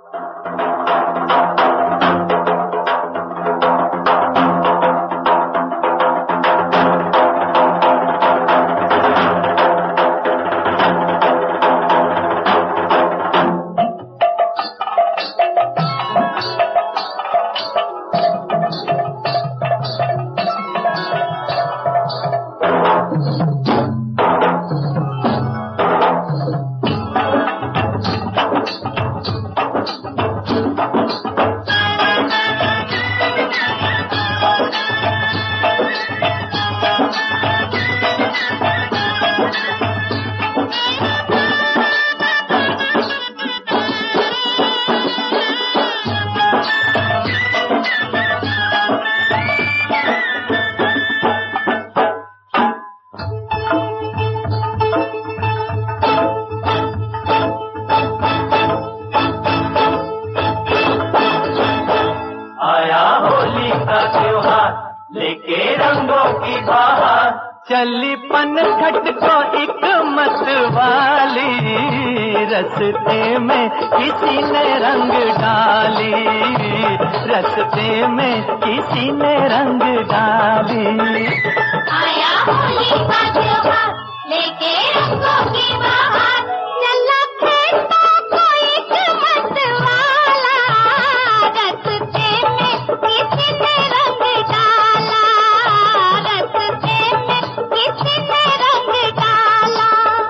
लेके रंगों की बहार, चली पनघट को एक मतवाली, रस्ते में किसी ने रंग डाली, रस्ते में किसी ने रंग डाली। आया होली का त्योहार लेके रंगों की बहार, चला खेता कोई मतवाला, रस्ते में किसी ने रंग डाला, रस्ते में किसी ने रंग डाला।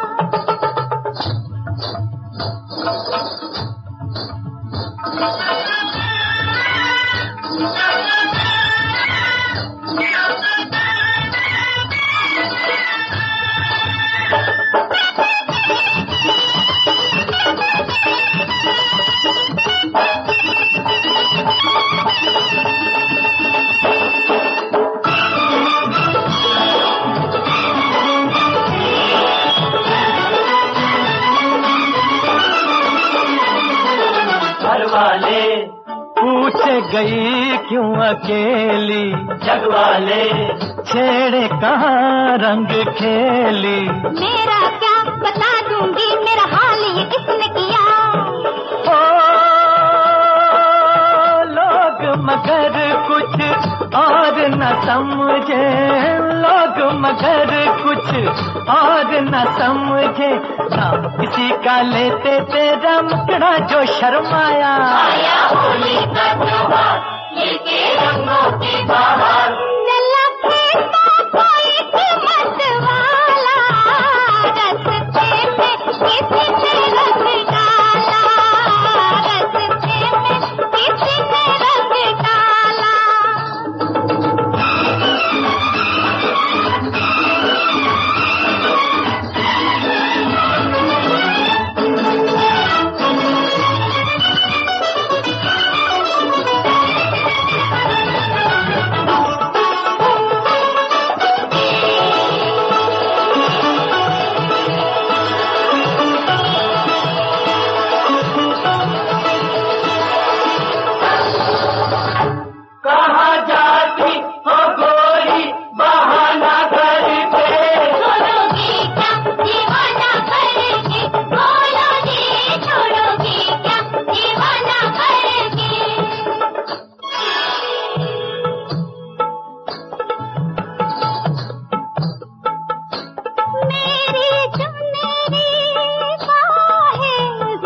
वाले पूछे गई क्यों अकेली, जग वाले छेड़े कहाँ रंग खेली। मेरा क्या बता दूंगी, मेरा हाल ये किसने किया। ओ लोग मगर कुछ और न समझे, लोग मगर कुछ और न समझे, नाम किसी का लेते तेरा मुकड़ा जो शर्माया। आया होली का त्योहार लेके रंगों की बहार, चला खेता कोई मतवाला, रस्ते में किसी ने रंग डाला, रस्ते में किसी ने रंग डाला। कहाँ जाती हो गोरी बहाना करके, छोड़ोगी क्या दीवाना करके, बोलोगी छोड़ोगी क्या दीवाना करके। मेरी चुनरी बाहें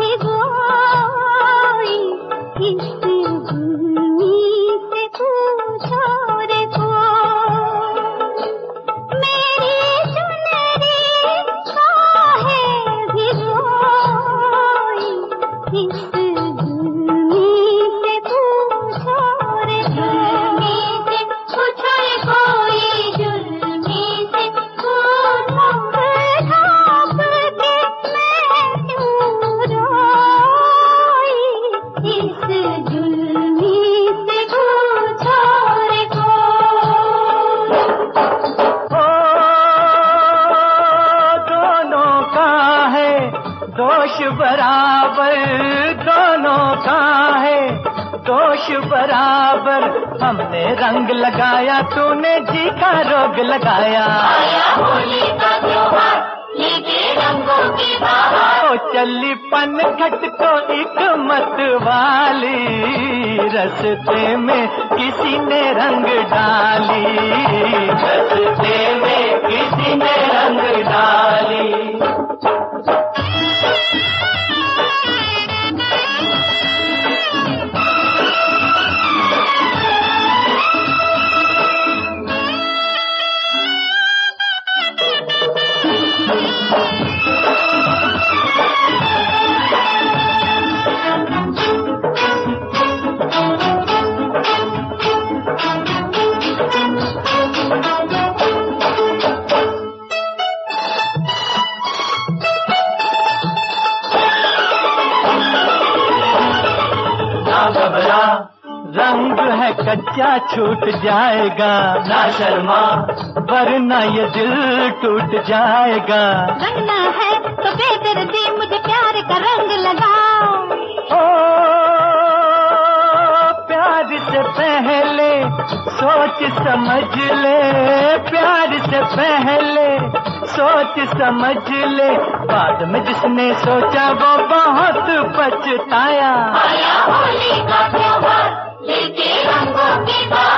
भिगोई, इस भूमि से पूछो रे कोई। मेरी चुनरी बाहें भिगोई, इस भूमि से पूछो रे जुल्मी से पूछो रे कोई, जुल्मी से पूछो। ढाप के मैं क्यों रोई, इस जुल्मी से पूछो रे कोई। ओ दोनों का है दोष बराबर, दोनों का है दोष बराबर, हमने रंग लगाया तूने जी का रोग लगाया। आया होली का त्योहार लेके रंगों की बहार। ओ चली पन घट को एक मत वाली, रस्ते में किसी ने रंग डाली, रस्ते में किसी ने रंग डाली। घबरा रंग है कच्चा छूट जाएगा, ना शर्मा वरना ये दिल टूट जाएगा। रंगना है तो बेदर्दी मुझे प्यार का रंग लगाओ। ओ प्यार से पहले सोच समझ ले, प्यार से पहले सोच समझ ले, बाद में जिसने सोचा वो बहुत पछताया। आया होली का त्योहार लेके रंगों की बहार।